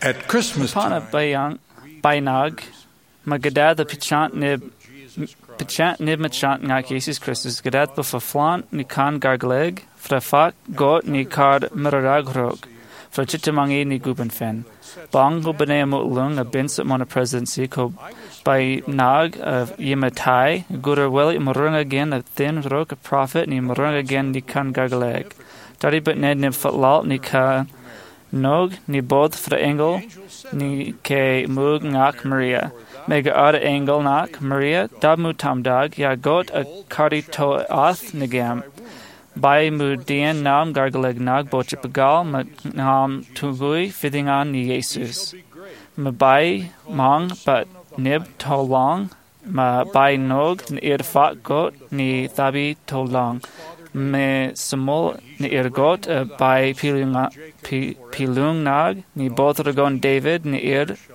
At Christmas Upon a time, bainag, magadad the pichant nib machant ngak Jesus Christus, gadad befaflant ni kan gargleg, frafak got ni card miraragrog, fra chitamangi ni gubenfen. Bang go bene mutlung a bins at mona presidency ko by nag of yimatai, guder welly murung again a thin rook a prophet ni murung again ni kan gargleg. Dari but ned nib fatlalt ni ka nog ni bod fra engel ni ke mug ngak Maria. Mega ada engel nak Maria dabmu tamdag ya got a kari to ath nigam. By mu dien nam gargaleg nag bochipagal ma nam tugui fittingan ni Jesus. Ma by mang but nib to long ma by nog ni irfat got ni thabi to long. Me samol ni irgot by pilung nag ni bothragon David ni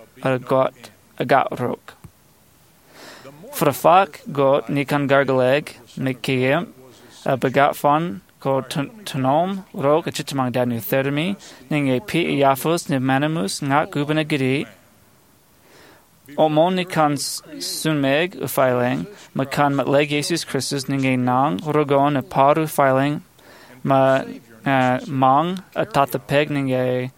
agat rok. Frafak got ni kan gargaleg ni kiem begat fan ko tonom rok a chitamang danu thermi ning a pi iafos ni manamus ngak gubana giri omon ni kan sunmeg ufailing ma kan matleg Jesus Christus ning a nang rogon a paru filing ma mang a tatapeg ning a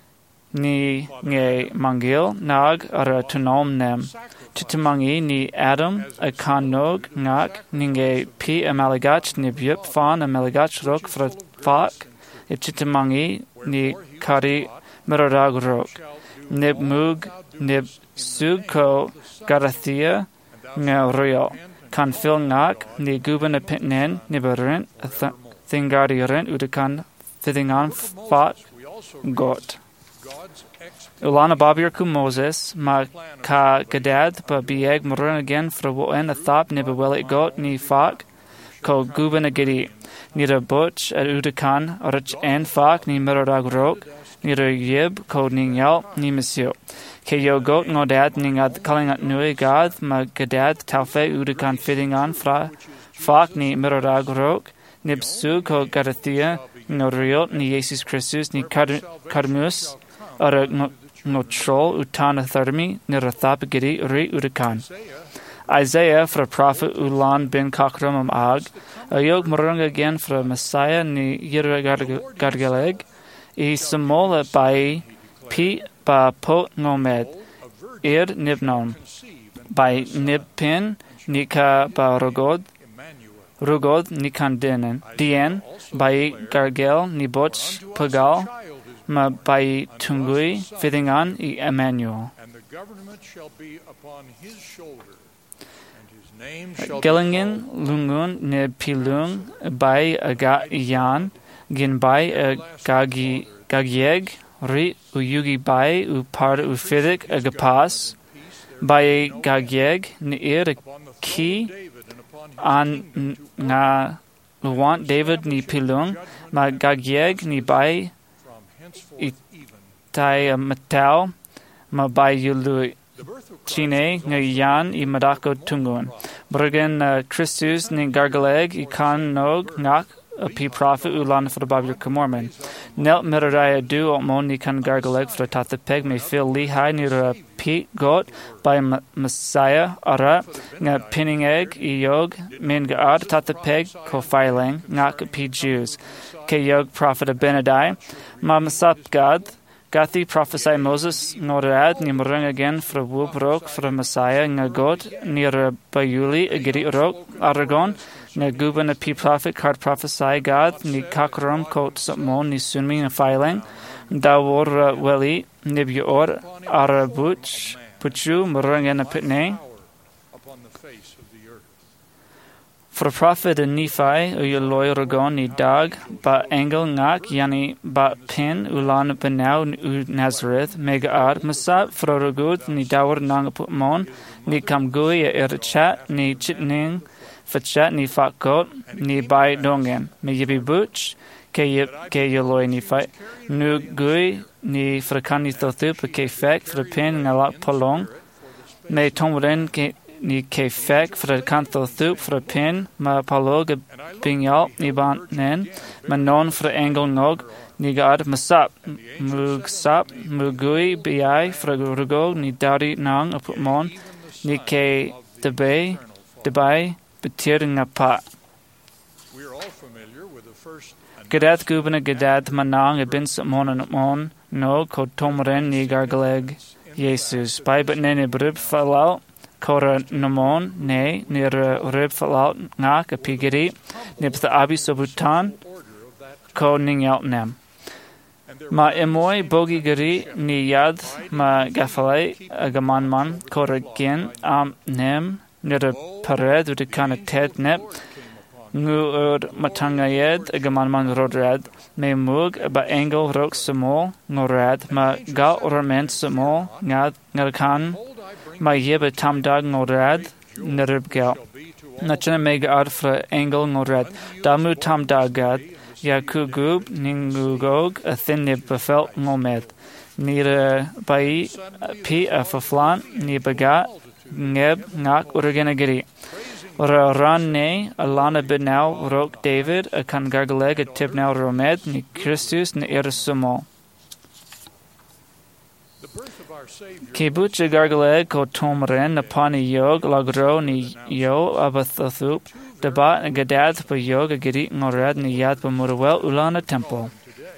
ni nge mangil nag ara tonom nem chitamangi ni Adam a kan nog ngak ninge pi a maligach ni byup fan a maligach rok fra fak e chitamangi ni kari mirarag rok nib mug nib sugko garathia nga royal kan fil ngak ni guban a pitnen nibarint a thingari rent udakan fithingan fak got Ulana babir ku Moses ma ka gadad pa bieg murun again fra woen a thap ni bewelit got ni fak ko guban a gidi ni ra butch at udakan rich en fak ni mirarag rok ni ra yib ko ni yal ni misyo ke yo got ngodad ni ngad kaling at nui gad ma gadad taufe udakan fitting on fra fak ni mirarag rok nib su ko garathia no real ni Jesus Christus ni karmus ara no troll utana thermi nirathap giri uri urakan. Isaiah fra prophet Ulan bin Kakram ag, ayog marung again fra Messiah ni yira gargaleg, I samola by pi ba pot nomed, nibnom, by nibpin nika ba rugod nikan dien, by gargel ni boch pagal, ma by tungui fittingan I Emmanuel. and the government shall be upon his shoulder, and his name shall Gillingen lungun ne pilung by aga yan gin by a gagieg ri uyugi by u par u fidik agapas by gagieg ni ir ki an nga luant David ni pilung ma gagieg ni by itai matau ma by yului chine ngayan I madako tungun bergen Christus ni gargaleg I kan nog ngak a pi prophet ulan for the babir kamorman nelt miraraya du omon ni kan gargaleg for tatapeg me fil lihai ni ra pi got by Messiah ara nga pinning egg I yog min gaad tatapeg ko filing ngak pi Jews ke yog prophet Benadai ma masap gad Gathi prophesy Moses norad ni murung again fra wub rok fra Messiah nga god ni ra bayuli agiri rok aragon nga guban a pi prophet card prophesy God ni kakram kot samon ni sunmi na filing dawor weli nibya or arabuch puchu murung en a pitne upon the face of the earth. For prophet in Nephi uyaloy ragon ni dag ba engel ngak yani ba pin ulan benau u Nazareth mega ad masab for ragud ni dawr nang mon ni kamgui chat ni chitning fachat ni fakot ni bai dongen me yibi buch ke yaloy ni fight nu gui ni frakani thotu ke fek for pin ngalak polong me tomren ke ni ke fek fra kanto thup fra pin ma palog bingyal ni ban nen ma non fra engel nog ni gad masap mugsap mugui bi fragurgo ni dari nang apumon ni ke debay betir ngapa. We are all familiar with the first Gadat gubna gadat manang ibn mon no ko tomren ni gargaleg Jesus. Bai but ne brib falau kora namon ne near rib falau ngak a pigiri nip the abi sobutan ko ning out nem. Ma emoy bogi gari ni yad ma gafalay agamanman kora gin nem near pared with a kind of ted nep ngu matangayed agamanman rodrad me mug ba engel rok samo ngorad ma ga orament samo ngad ngarkan ma yeba tamdag ngorad neribgal nachana mega arfra engel ngorad damu tamdagad yakugub ningugog a thin befelt ngomed nira bai pi afaflan ni baga ngeb ngak urganagiri Ranne alana benau rok David a kan gargaleg a tibnau romed ni Christus ni ersumo. Kibuch a gargaleg ko tomren na pani yog lagro ni yo abathathup debat a gadad pa yog a giri ngorad ni yad pa murwel ulana temple.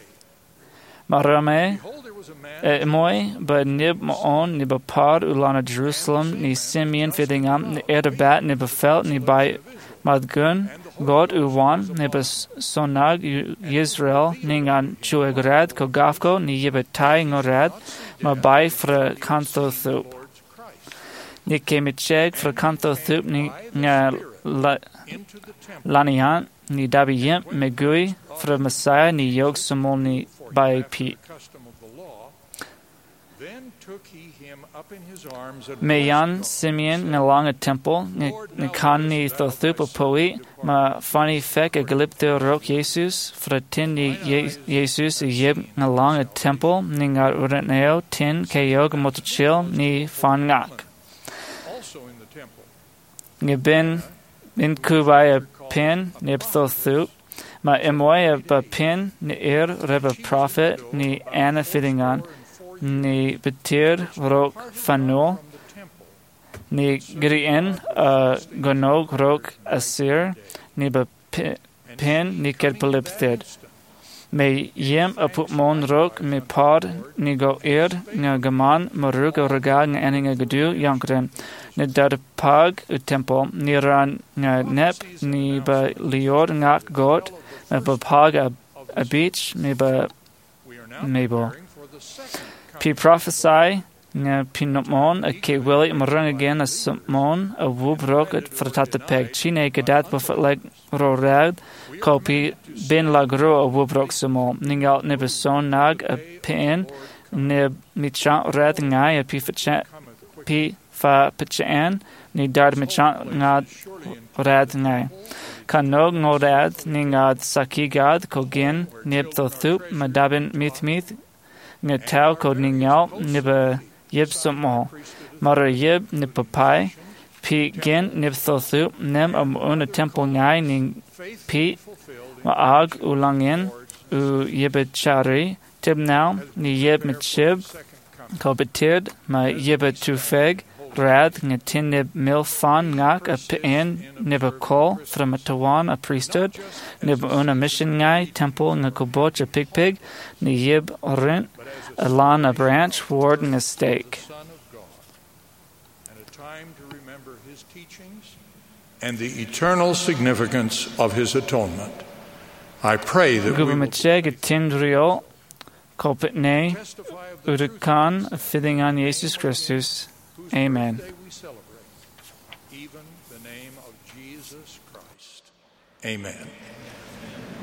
Marame moy ba nib maon ni ba par ulana Jerusalem ni Simeon fidingam ni erbat ni ba felt ni by madgun God uwan ni ba sonag Israel ningan chuegrad ko gafko ni yibatai ngorad ma by fra kanto thup ni kemicheg fra kanto thup ni nga lanian ni dabiyem megui fra Messiah ni yog samol ni by Pete. Mayan Simeon ngalong a temple nikan ni thothup poi ma fani fek a galipto rok Jesus fratin ni Jesus yeb ngalong a temple ningar uraneo tin kayog motochil ni fangak. Ngibin in kubai a pin nib thothup ma emoy a pin ni reba prophet ni ana fittingan ni betir rok fanul ni grien gonog rok asir ni be pin ni kerpelipthed me yem aputmon rok me pod ni go nga gaman maruk raga nga eninga gadu yankren ni dar pag temple ni ran nga nep ni ba lior nga got me ba pag a beach me ba mebo P prophesy nga pinopmon a ke willi marang again a samon a wubrok at fratatapeg chine gadat bufetleg rorad kopi bin lagro a wubrok samo ningal nibeson nag a pin nib michan rad ngai a pi fa pichan ni dard michan ngad rad ngai kanog ngorad ningad sakigad kogin nib thothup madabin mithmith nga tau ko ningal niba yib sumo mara yib nipapai pi gen nib thothu nem una temple ngai ning pi maag ulangin u yibachari tibnau ni yib michib ko betid ma yiba tufeg rad nga tin nib milfan ngak a pin niba kol from a tawan a priesthood nib una mission ngai temple nga kuboch a pig ni yib orint Alan a branch, warden a stake. And a time to remember his teachings and the eternal significance of his atonement. I pray that we will tindrio kopitne urukan fitting on Jesus Christus. Amen. Even the name of Jesus Christ. Amen.